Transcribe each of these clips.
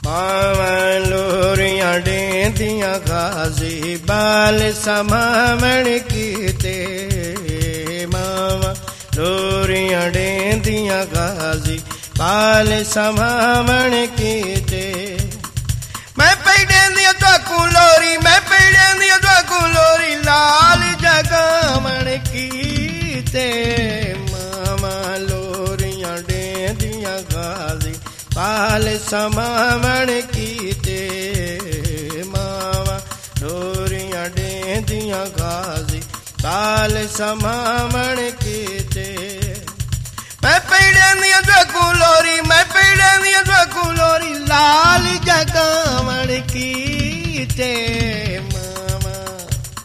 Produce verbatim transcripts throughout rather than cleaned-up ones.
ਮਾਵਾਂ ਲੋਰੀਆਂ ਡੇਂਦੀਆਂ ਗਾਜ਼ੀ ਬਾਲ ਸਮਾਵਣ ਕੀਤੇ ਮਾਵਾਂ ਲੋਰੀਆਂ ਡੇਂਦੀਆਂ ਗਾਜ਼ੀ ਬਾਲ ਸਮਾਵਣ ਕੀਤੇ ਮੈਂ ਪਈ ਡੇਂਦੀਆਂ ਤੁਹਾਕੂ ਲੋਰੀ ਮੈਂ ਪਈ ਡੇਂਦੀਆਂ ਤੁਹਾਕੂ ਲੋਰੀ ਲਾਲ ਜਗਾਵਣ ਕੀਤੇ ਮਾਵਾਂ ਲੋਰੀਆਂ ਡੇਂਦੀਆਂ ਗਾਜ਼ੀ ਬਾਲ ਸਮਾਵਣ ਕੀਤੇ ਮਾਵਾਂ ਲੋਰੀਆਂ ਡੇਂਦੀਆਂ ਗਾਜ਼ੀ ਬਾਲ ਸਮਾਵਣ ਕੀਤੇ ਮੈਂ ਪਈ ਡੇਂਦੀਆਂ ਤੁਹਾਕੂ ਲੋਰੀ ਮੈਂ ਪਈ ਡੇਂਦੀਆਂ ਤੁਹਾਕੂ ਲੋਰੀ ਲਾਲ ਜਗਾਵਣ ਕੀਤੇ ਮਾਵਾਂ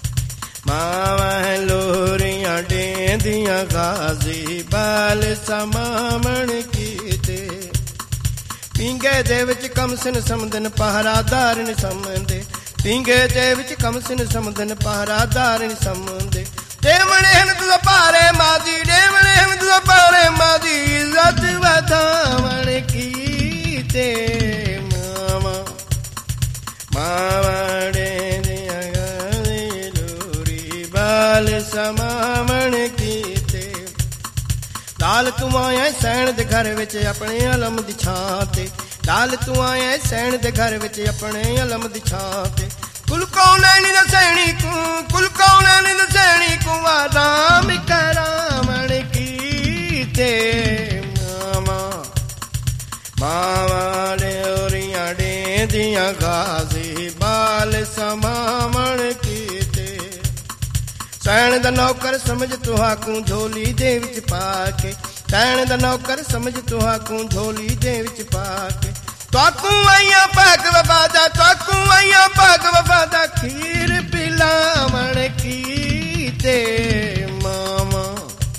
ਮਾਵਾਂ ਲੋਰੀਆਂ ਡੇਂਦੀਆਂ ਗਾਜ਼ੀ ਬਾਲ ਸਮਾਵਣ ਕੀਤੇ ਪੀਂਗੇ ਦੇ ਵਿੱਚ ਕਮਸਿਨ ਸਮਦਨ ਪਹਰਾਦਾਰ ਨੀ ਸਮਦੇ ਪੀਂਗੇ ਦੇ ਵਿੱਚ ਕਮਸਿਨ ਸਮਦਨ ਪਹਰਾਦਾਰ ਨੀ ਸਮਦੇ ਦੇਵਣੇ ਹਨ ਤੁझ ਭਾਰੇ ਮਾਦੀ ਦੇਵਣੇ ਹਨ ਤੁझ ਭਾਰੇ ਮਾਦੀ ਇੱਜ਼ਤ ਵਧਾਵਣ ਕੀਤੇ ਮਾਵਾਂ ਮਾਵਾਂ ਡੇਂਦੀਆਂ ਗਾਜ਼ੀ ਲੋਰੀ ਬਾਲ ਸਮਾਵਣ ਕੀਤੇ ਲਾਲ ਤੂੰ ਆਇਆ ਸੈਣ ਦੇ ਘਰ ਵਿੱਚ ਆਪਣੇ ਅਲਮ ਦੀ ਛਾਂ ਤੇ ਲਾਲ ਤੂੰ ਆਇਆ ਸੈਣ ਦੇ ਘਰ ਵਿੱਚ ਆਪਣੇ ਅਲਮ ਦੀ ਛਾਂ ਤੇ ਕੁਲ ਕੌਣ ਨੀ ਦਸੈਣੀ ਕੂ ਕੁਲ ਕੌਣ ਨੀ ਦਸੈਣੀ ਕੂ ਆਰਾਮ ਕਰਾਵਣ ਕੀਤੇ ਮਾਵਾਂ ਮਾਵਾਂ ਲੋਰੀਆਂ ਡੇਂਦੀਆਂ ਗਾਜ਼ੀ ਬਾਲ ਸਮਾਵਣ ਕੀਤੇ ਸੈਣ ਦਾ ਨੌਕਰ ਸਮਝ ਤੁਹਾਕੂ ਝੋਲੀ ਦੇ ਵਿੱਚ ਪਾ ਕੇ ਸੈਣ ਦਾ ਨੌਕਰ ਸਮਝ ਤੁਹਾਕੂ ਝੋਲੀ ਦੇ ਵਿੱਚ ਪਾ ਕੇ ਤੁਹਾਕੂ ਆਈਆਂ ਭਾਗ ਵਫਾਦਾ ਤੁਹਾਕੂ ਆਈਆਂ ਭਾਗ ਵਫਾਦਾ ਖੀਰ ਪਿਲਾਵਣ ਕੀਤੇ ਮਾਵਾਂ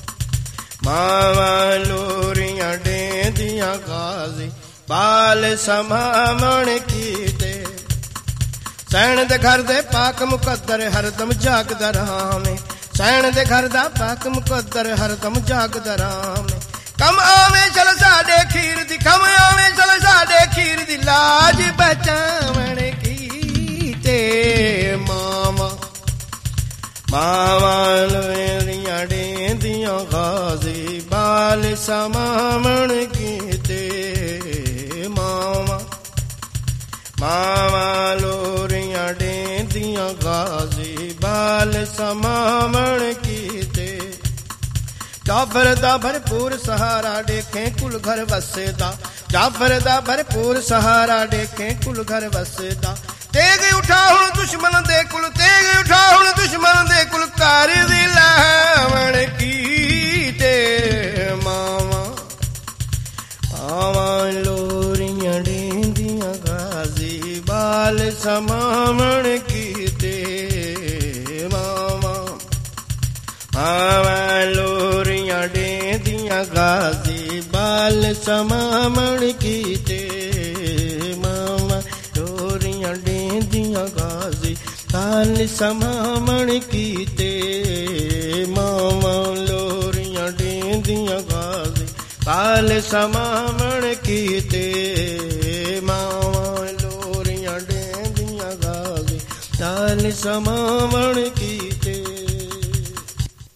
ਮਾਵਾਂ ਲੋਰੀਆਂ ਡੇਂਦੀਆਂ ਗਾਜ਼ੀ ਬਾਲ ਸਮਾਵਣ ਕੀਤੇ ਸੈਣ ਦੇ ਘਰ ਦੇ ਪਾਕ ਮੁਕੱਦਰ ਹਰਦਮ ਜਾਗਦਾ ਰਹਾਵੇਂ ਸੈਣ ਦੇ ਘਰ ਦਾ ਪਾਕ ਮੁਕੱਦਰ ਹਰਦਮ ਜਾਗਦਾ ਰਹਾਵੇਂ ਕਮ ਆਵੇਂ ਚਲ ਸਾਡੇ ਖੀਰ ਦੀ ਕਮ ਆਵੇਂ ਚਲ ਸਾਡੇ ਖੀਰ ਦੀ ਲਾਜ ਬਚਾਵਣ ਕੀਤੇ ਮਾਵਾਂ ਮਾਵਾਂ ਲੋਰੀਆਂ ਡੇਂਦੀਆਂ ਗਾਜ਼ੀ ਬਾਲ ਸਮਾਵਣ ਕੀਤੇ ਮਾਵਾਂ ਮਾਵਾਂ ਲੋਰੀਆਂ ਡੇਂਦੀਆਂ ਗਾਜ਼ੀ ਬਾਲ ਸਮਾਵਣ ਕੀਤੇ ਜਾਫਰ ਦਾ ਭਰਪੂਰ ਸਹਾਰਾ ਦੇਖੇ ਕੁਲ ਘਰ ਵਸਦਾ ਜਾਫਰ ਦਾ ਭਰਪੂਰ ਸਹਾਰਾ ਦੇਖੇ ਕੁਲ ਘਰ ਵਸਦਾ ਤੇਗ ਉਠਾ ਹੁਣ ਦੁਸ਼ਮਣ ਦੇ ਕੁਲ ਤੇਗ ਉਠਾ ਹੁਣ ਦੁਸ਼ਮਣ ਦੇ ਕੁਲ ਘਰ ਦੀ ਲਾਵਣ ਕੀਤੇ ਮਾਵਾਂ ਮਾਵਾਂ ਲੋਰੀਆਂ ਡੇਂਦੀਆਂ ਗਾਜ਼ੀ ਬਾਲ ਸਮਾਵਣ ਕੀਤੇ ਮਾਵਾਂ ਮਾਵਾਂ ਲੋਰੀਆਂ ਡੇਂਦੀਆਂ ਗਾਜ਼ੀ ਬਾਲ ਸਮਾਵਣ ਕੀਤੇ ਮਾਵਾਂ ਲੋਰੀਆਂ ਡੇਂਦੀਆਂ ਗਾਜ਼ੀ ਬਾਲ ਸਮਾਵਣ ਕੀਤੇ ਮਾਵਾਂ ਲੋਰੀਆਂ ਡੇਂਦੀਆਂ ਗਾਜ਼ੀ ਬਾਲ ਸਮਾਵਣ ਕੀਤੇ ਮਾਵਾਂ ਲੋਰੀਆਂ ਡੇਂਦੀਆਂ ਗਾਜ਼ੀ ਬਾਲ ਸਮਾਵਣ ਕੀਤੇ